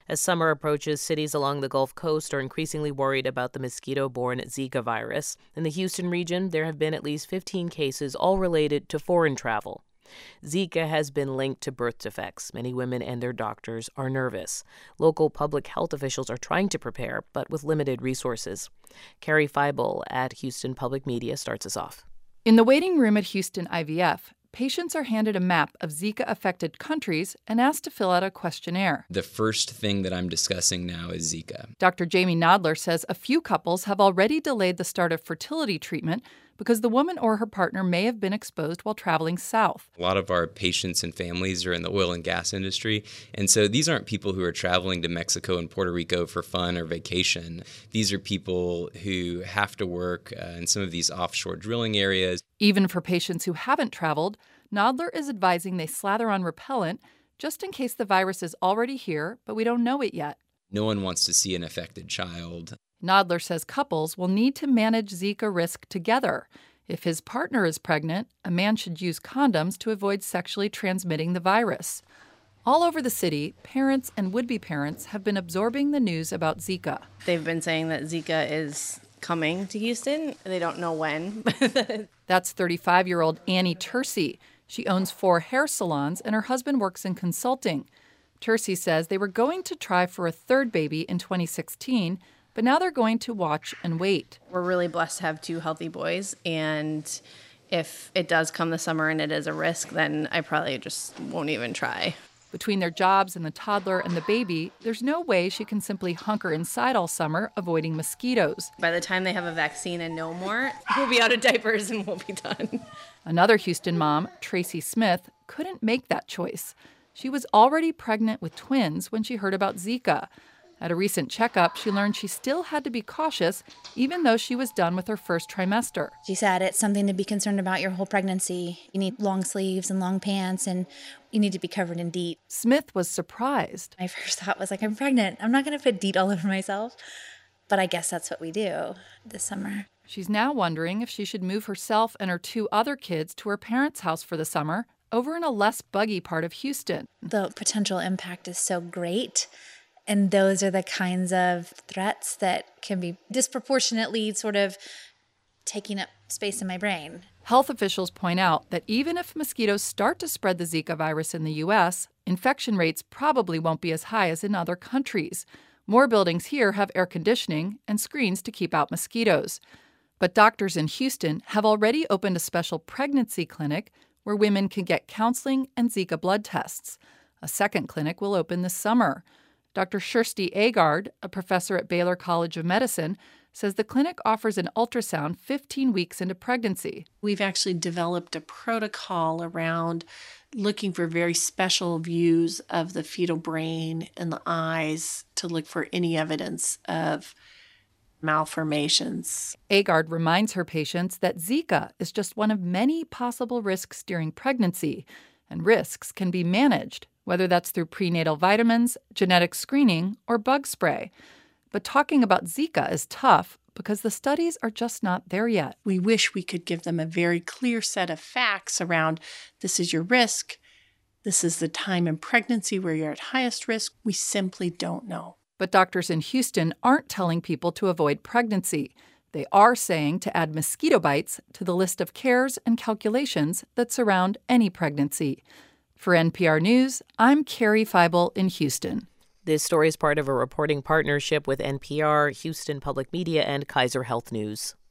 As summer approaches, cities along the Gulf Coast are increasingly worried about the mosquito-borne Zika virus. In the Houston region, there have been at least 15 cases, all related to foreign travel. Zika has been linked to birth defects. Many women and their doctors are nervous. Local public health officials are trying to prepare, but with limited resources. Carrie Feibel at Houston Public Media starts us off. In the waiting room at Houston IVF, patients are handed a map of Zika-affected countries and asked to fill out a questionnaire. The first thing that I'm discussing now is Zika. Dr. Jamie Nodler says a few couples have already delayed the start of fertility treatment because the woman or her partner may have been exposed while traveling south. A lot of our patients and families are in the oil and gas industry, and so these aren't people who are traveling to Mexico and Puerto Rico for fun or vacation. These are people who have to work in some of these offshore drilling areas. Even for patients who haven't traveled, Nodler is advising they slather on repellent just in case the virus is already here, but we don't know it yet. No one wants to see an affected child. Nodler says couples will need to manage Zika risk together. If his partner is pregnant, a man should use condoms to avoid sexually transmitting the virus. All over the city, parents and would-be parents have been absorbing the news about Zika. They've been saying that Zika is coming to Houston. They don't know when. That's 35-year-old Annie Tercy. She owns 4 hair salons, and her husband works in consulting. Tercy says they were going to try for a third baby in 2016, but now they're going to watch and wait. We're really blessed to have 2 healthy boys, and if it does come this summer and it is a risk, then I probably just won't even try. Between their jobs and the toddler and the baby, there's no way she can simply hunker inside all summer, avoiding mosquitoes. By the time they have a vaccine and no more, we'll be out of diapers and we'll be done. Another Houston mom, Tracy Smith, couldn't make that choice. She was already pregnant with twins when she heard about Zika. At a recent checkup, she learned she still had to be cautious, even though she was done with her first trimester. She said it's something to be concerned about your whole pregnancy. You need long sleeves and long pants, and you need to be covered in DEET. Smith was surprised. My first thought was I'm pregnant. I'm not going to put DEET all over myself. But I guess that's what we do this summer. She's now wondering if she should move herself and her 2 other kids to her parents' house for the summer, over in a less buggy part of Houston. The potential impact is so great. And those are the kinds of threats that can be disproportionately sort of taking up space in my brain. Health officials point out that even if mosquitoes start to spread the Zika virus in the U.S., infection rates probably won't be as high as in other countries. More buildings here have air conditioning and screens to keep out mosquitoes. But doctors in Houston have already opened a special pregnancy clinic where women can get counseling and Zika blood tests. A second clinic will open this summer. Dr. Kirsty Agard, a professor at Baylor College of Medicine, says the clinic offers an ultrasound 15 weeks into pregnancy. We've actually developed a protocol around looking for very special views of the fetal brain and the eyes to look for any evidence of malformations. Agard reminds her patients that Zika is just one of many possible risks during pregnancy, and risks can be managed, whether that's through prenatal vitamins, genetic screening, or bug spray. But talking about Zika is tough because the studies are just not there yet. We wish we could give them a very clear set of facts around this is your risk, this is the time in pregnancy where you're at highest risk. We simply don't know. But doctors in Houston aren't telling people to avoid pregnancy. They are saying to add mosquito bites to the list of cares and calculations that surround any pregnancy. For NPR News, I'm Carrie Feibel in Houston. This story is part of a reporting partnership with NPR, Houston Public Media, and Kaiser Health News.